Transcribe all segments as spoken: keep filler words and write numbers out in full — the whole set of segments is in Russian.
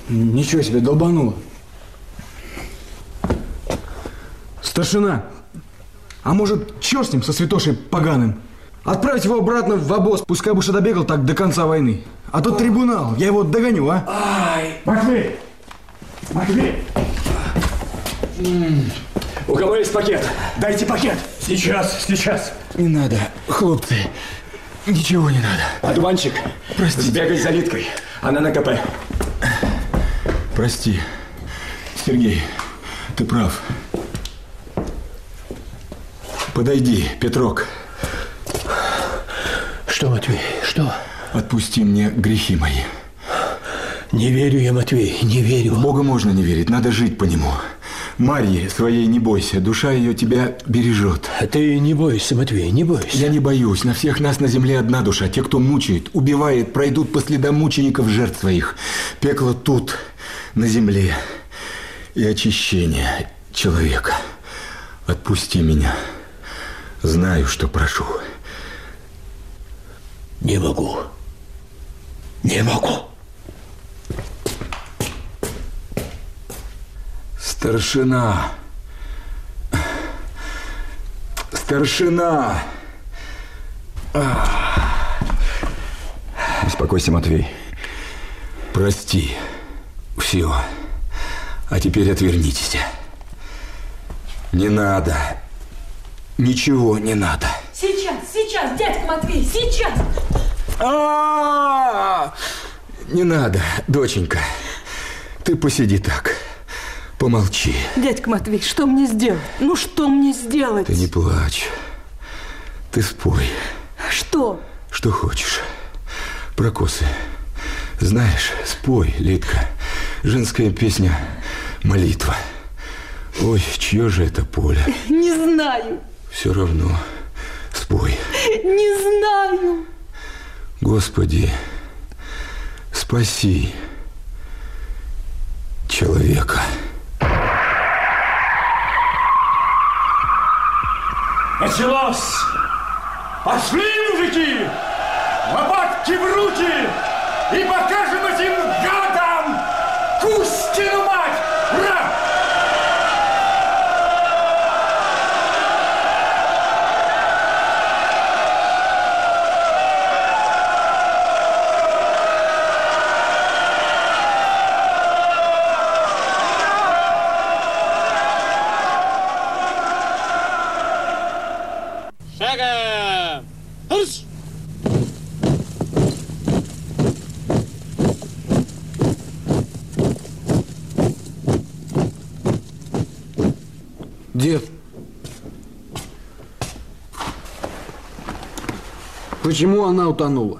Ничего себе, долбануло. Старшина, а может, черт с ним, со святошей поганым? Отправить его обратно в обоз, пускай бы что добегал так до конца войны. А тут трибунал, я его догоню, а? Ай! Матвей! Матвей! У кого есть пакет? Дайте пакет! Сейчас, сейчас! Не надо, хлопцы, ничего не надо. Одуванчик, прости. Сбегай за Литкой, она на КП. Прости, Сергей, ты прав. Подойди, Петрок. Что, Матвей, что? Отпусти мне грехи мои. Не верю я, Матвей, не верю. В Бога можно не верить, надо жить по нему. Марьи своей не бойся, душа ее тебя бережет. Ты не бойся, Матвей, не бойся. Я не боюсь, на всех нас на земле одна душа. Те, кто мучает, убивает, пройдут по следам мучеников жертв своих. Пекло тут, на земле, и очищение человека. Отпусти меня. Знаю, что прошу. Не могу. Не могу. Старшина. Старшина. Успокойся, Матвей. Прости. Все. А теперь отвернитесь. Не надо. Ничего не надо. Сейчас, сейчас, дядька Матвей, сейчас! А-а-а! Не надо, доченька. Ты посиди так. Помолчи. Дядька Матвей, что мне сделать? Ну, что мне сделать? Ты не плачь. Ты спой. Что? Что хочешь. Про косы. Знаешь, спой, Литка. Женская песня «Молитва». Ой, чье же это поле? Не знаю. Все равно. Спой. Не знаю. Господи, спаси человека. Началось! Пошли, мужики! Лопатки в руки! И покажем этим гадам Кустину мать! Ура! Шагом! Марш! Дед, почему она утонула?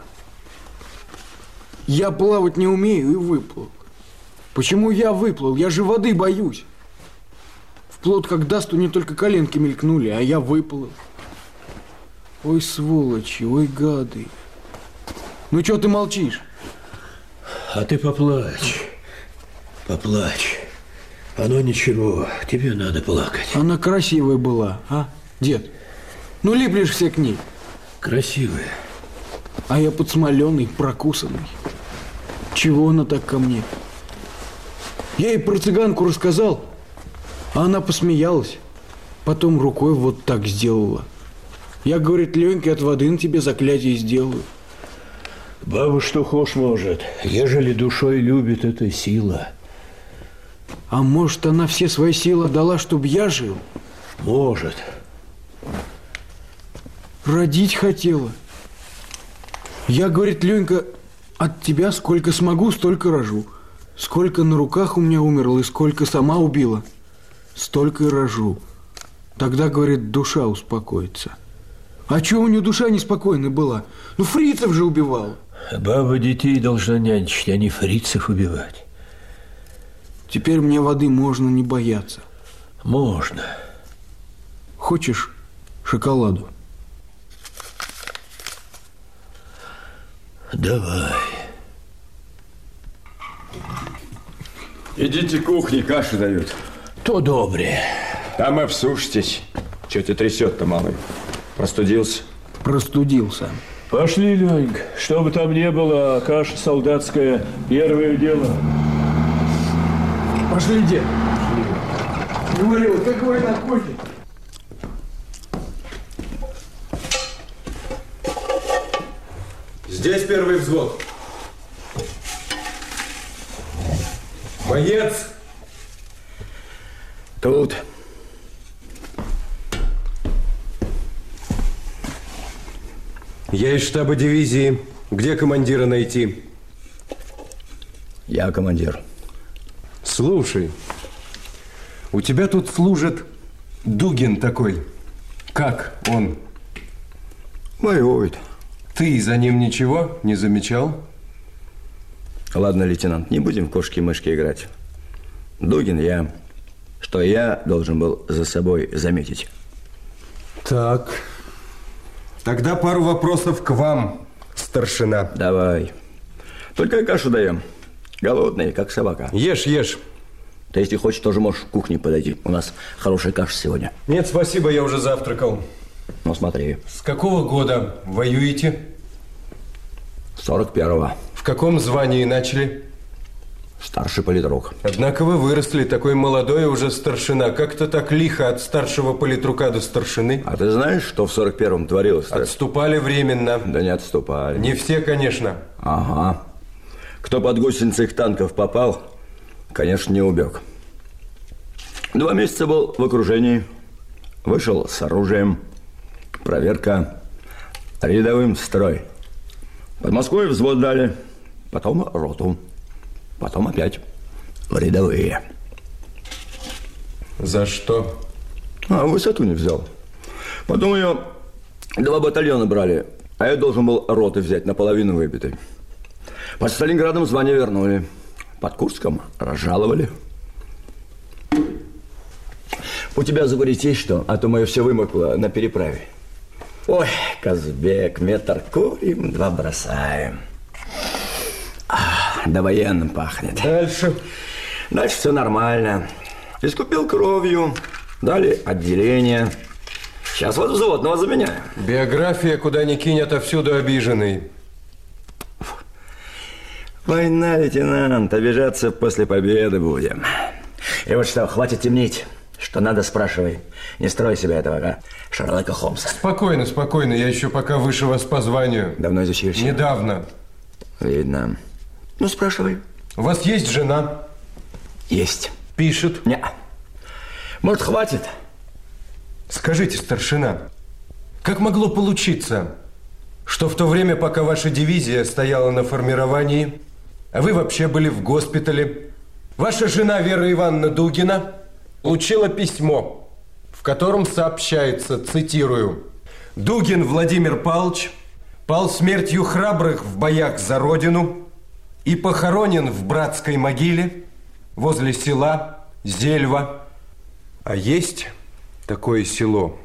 Я плавать не умею и выплыл. Почему я выплыл? Я же воды боюсь. Вплоть как даст, то не только коленки мелькнули, а я выплыл. Ой, сволочи, ой, гады. Ну, что ты молчишь? А ты поплачь. Поплачь. Оно ничего, тебе надо плакать. Она красивая была, а, дед? Ну, липлешь все к ней. Красивая. А я подсмоленный, прокусанный. Чего она так ко мне? Я ей про цыганку рассказал, а она посмеялась. Потом рукой вот так сделала. Я, говорит, Леньке от воды на тебе заклятие сделаю. Баба что хошь может. Ежели душой любит, это сила. А может, она все свои силы дала, чтобы я жил? Может. Родить хотела. Я, говорит, Ленька, от тебя сколько смогу, столько рожу. Сколько на руках у меня умерло и сколько сама убила, столько и рожу. Тогда, говорит, душа успокоится. А чего у нее душа неспокойная была? Ну, фрицев же убивал. Баба детей должна нянчить, а не фрицев убивать. Теперь мне воды можно не бояться. Можно. Хочешь шоколаду? Давай. Идите к кухне, кашу дают. То добре. Там обсушитесь. Че ты трясет-то, малый? Простудился? Простудился. Пошли, Ленька. Что бы там ни было, каша солдатская – первое дело. Пошли, дед. Говорил, какой наркотик. Здесь первый взвод. Боец. Тут. Я из штаба дивизии. Где командира найти? Я командир. Слушай, у тебя тут служит Дугин такой. Как он? Воюет. Ты за ним ничего не замечал? Ладно, лейтенант, не будем в кошки-мышки играть. Дугин я. Что я должен был за собой заметить. Так. Тогда пару вопросов к вам, старшина. Давай. Только кашу даем. Голодный, как собака. Ешь, ешь. Ты, если хочешь, тоже можешь к кухне подойти. У нас хорошая каша сегодня. Нет, спасибо, я уже завтракал. Ну, смотри. С какого года воюете? сорок первого. В каком звании начали? Старший политрук. Однако вы выросли, такой молодой уже старшина. Как-то так лихо от старшего политрука до старшины. А ты знаешь, что в сорок первом творилось? Отступали временно. Да не отступали. Не все, конечно. Ага. Кто под гусеницы их танков попал, конечно, не убег. Два месяца был в окружении. Вышел с оружием. Проверка. Рядовым строй. Под Москвой взвод дали. Потом роту. Потом опять в рядовые. За что? А, высоту не взял. Потом ее два батальона брали, а я должен был роты взять, наполовину выбитой. Под Сталинградом звание вернули. Под Курском разжаловали. У тебя закурить есть что? А то мое все вымокло на переправе. Ой, Казбек, метр курим, два бросаем. А, довоенным пахнет. Дальше? Дальше все нормально. Искупил кровью, дали отделение. Сейчас вот взводного заменяем. Биография, куда ни кинь, отовсюду обиженный. Война, лейтенант, обижаться после победы будем. И вот что, хватит темнить. Что надо, спрашивай. Не строй себя этого, а? Шерлока Холмса. Спокойно, спокойно. Я еще пока выше вас по званию. Давно изучился? Недавно. Видно. Ну, спрашивай. У вас есть жена? Есть. Пишет? Не. Может, хватит? Скажите, старшина, как могло получиться, что в то время, пока ваша дивизия стояла на формировании, а вы вообще были в госпитале, ваша жена Вера Ивановна Дугина получила письмо, в котором сообщается, цитирую: «Дугин Владимир Павлович пал смертью храбрых в боях за Родину и похоронен в братской могиле возле села Зельва». А есть такое село?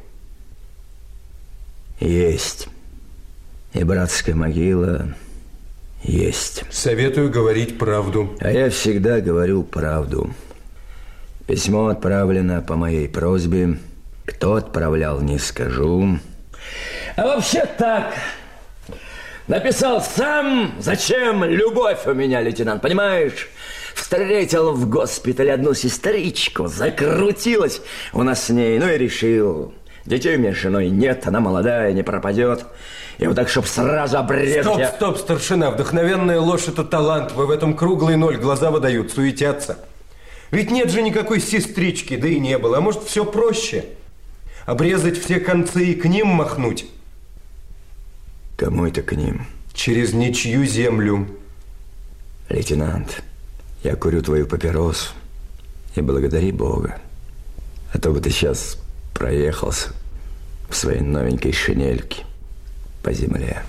Есть. И братская могила есть. Советую говорить правду. А я всегда говорю правду. Письмо отправлено по моей просьбе. Кто отправлял, не скажу. А вообще так. Написал сам. Зачем любовь у меня, лейтенант, понимаешь? Встретил в госпитале одну сестричку. Закрутилась у нас с ней. Ну и решил. Детей у меня с женой нет. Она молодая, не пропадет. И вот так, чтоб сразу обрезать... Стоп, я... стоп, старшина. Вдохновенная ложь – это талант. Вы в этом круглый ноль. Глаза выдают, суетятся. Ведь нет же никакой сестрички, да и не было. А может, все проще? Обрезать все концы и к ним махнуть? Кому это к ним? Через ничью землю. Лейтенант, я курю твою папиросу. И благодари Бога. А то бы ты сейчас проехался в своей новенькой шинельке по земле.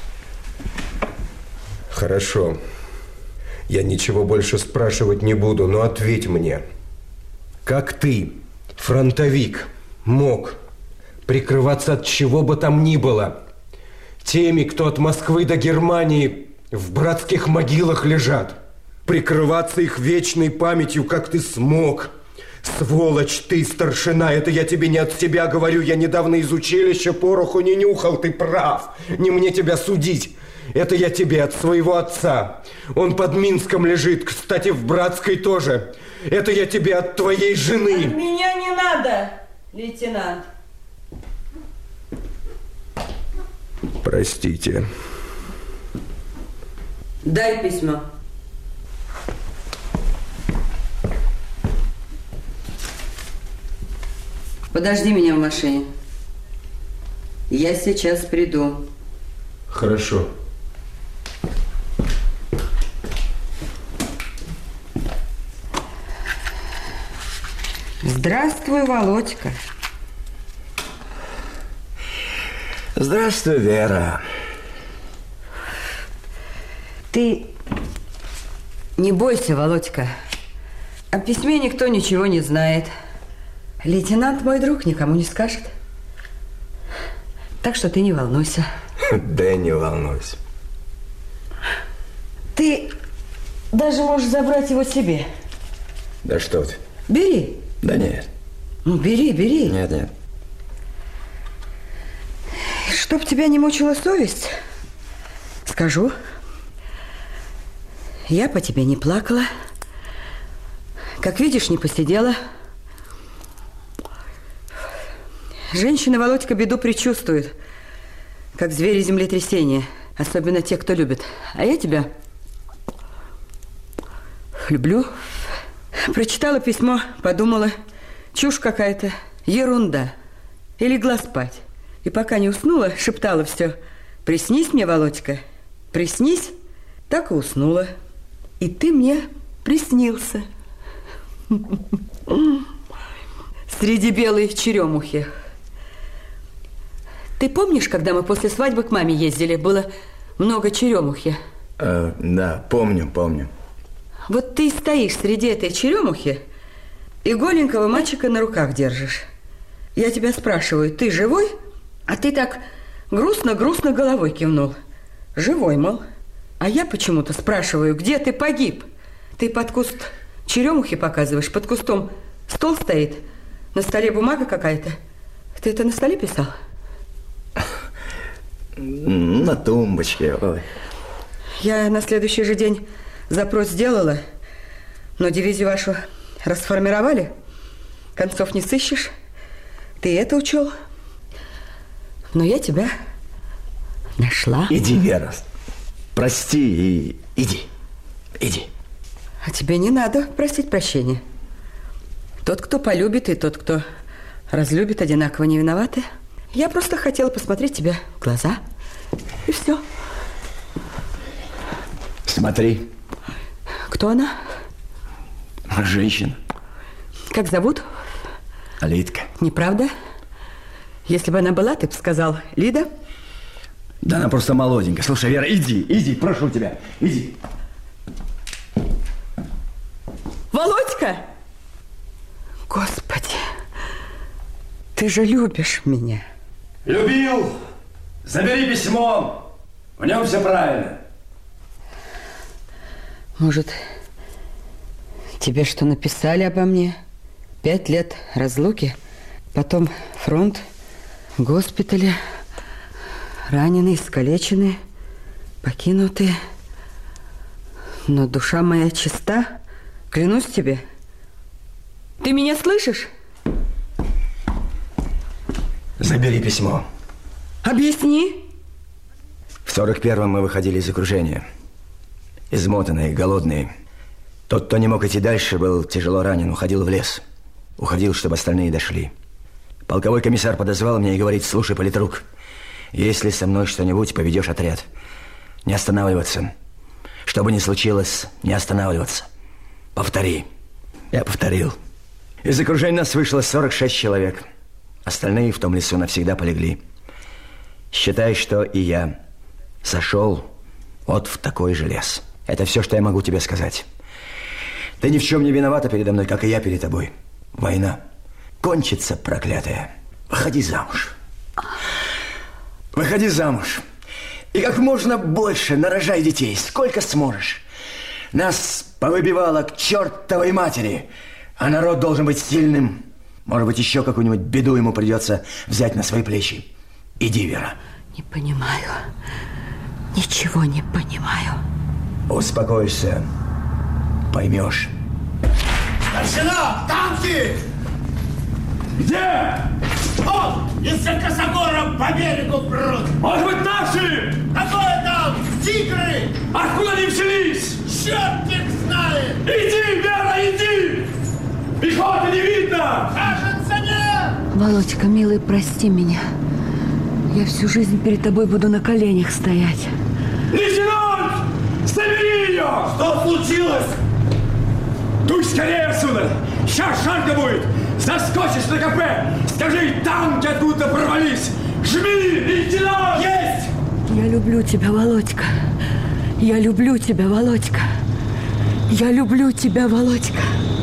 Хорошо. Я ничего больше спрашивать не буду, но ответь мне. Как ты, фронтовик, мог прикрываться от чего бы там ни было теми, кто от Москвы до Германии в братских могилах лежат? Прикрываться их вечной памятью, как ты смог? Сволочь ты, старшина, это я тебе не от себя говорю. Я недавно из училища пороху не нюхал, ты прав. Не мне тебя судить. Это я тебе от своего отца. Он под Минском лежит, кстати, в Братской тоже. Это я тебе от твоей жены. От меня не надо, лейтенант. Простите. Дай письмо. Подожди меня в машине. Я сейчас приду. Хорошо. Здравствуй, Володька. Здравствуй, Вера. Ты не бойся, Володька. О письме никто ничего не знает. Лейтенант мой друг никому не скажет. Так что ты не волнуйся. Да не волнуйся. Ты даже можешь забрать его себе. Да что ты? Бери. Да нет. Ну, бери, бери. Нет, нет. Чтоб тебя не мучила совесть, скажу. Я по тебе не плакала. Как видишь, не посидела. Женщины, Володька, беду предчувствуют, как звери землетрясения, особенно те, кто любит. А я тебя люблю. Прочитала письмо, подумала, чушь какая-то, ерунда. И легла спать. И пока не уснула, шептала все: приснись мне, Володька, приснись. Так и уснула. И ты мне приснился. Среди белой черемухи. Ты помнишь, когда мы после свадьбы к маме ездили, было много черемухи? Э, да, помню, помню. Вот ты стоишь среди этой черемухи и голенького мальчика на руках держишь. Я тебя спрашиваю, ты живой? А ты так грустно-грустно головой кивнул. Живой, мол. А я почему-то спрашиваю, где ты погиб? Ты под куст черемухи показываешь, под кустом стол стоит, на столе бумага какая-то. Ты это на столе писал? На тумбочке. Ой. Я на следующий же день запрос сделала, но дивизию вашу расформировали. Концов не сыщешь. Ты это учел. Но я тебя нашла. Иди, Вера. Прости и иди. Иди. А тебе не надо просить прощения. Тот, кто полюбит, и тот, кто разлюбит, одинаково не виноваты. Я просто хотела посмотреть тебе в глаза. И все. Смотри. Кто она? Женщина. Как зовут? Лидка. Неправда? Если бы она была, ты бы сказал: Лида? Да она просто молоденькая. Слушай, Вера, иди, иди, прошу тебя, иди. Володька! Господи, ты же любишь меня. Любил. Забери письмо. В нем все правильно. Может, тебе что написали обо мне? Пять лет разлуки, потом фронт, госпитали, раненые, искалеченные, покинутые. Но душа моя чиста, клянусь тебе. Ты меня слышишь? Забери письмо. Объясни. В сорок первом мы выходили из окружения. Измотанные, голодные. Тот, кто не мог идти дальше, был тяжело ранен, уходил в лес. Уходил, чтобы остальные дошли. Полковой комиссар подозвал меня и говорит: слушай, политрук, если со мной что-нибудь, поведешь отряд. Не останавливаться. Что бы ни случилось, не останавливаться. Повтори. Я повторил. Из окружения нас вышло сорок шесть человек. Остальные в том лесу навсегда полегли. Считай, что и я сошел вот в такой же лес. Это все, что я могу тебе сказать. Ты ни в чем не виновата передо мной, как и я перед тобой. Война кончится, проклятая. Выходи замуж. Выходи замуж. И как можно больше нарожай детей, сколько сможешь. Нас повыбивало к чертовой матери, а народ должен быть сильным. Может быть, еще какую-нибудь беду ему придется взять на свои плечи. Иди, Вера. Не понимаю. Ничего не понимаю. Успокойся. Поймешь. Старшина, танки! Где? Он из-за косогора по берегу прут. Может быть, наши? Какое там? Тигры! Откуда они взялись? Черт их знает! Иди, Вера, иди! Пехоты не видно! Кажется, нет! Володька, милый, прости меня. Я всю жизнь перед тобой буду на коленях стоять. Лейтенант! Собери ее! Что случилось? Дуй скорее отсюда! Сейчас жарко будет! Заскочишь на КП! Скажи, танки откуда прорвались! Жми, лейтенант! Есть! Я люблю тебя, Володька. Я люблю тебя, Володька. Я люблю тебя, Володька.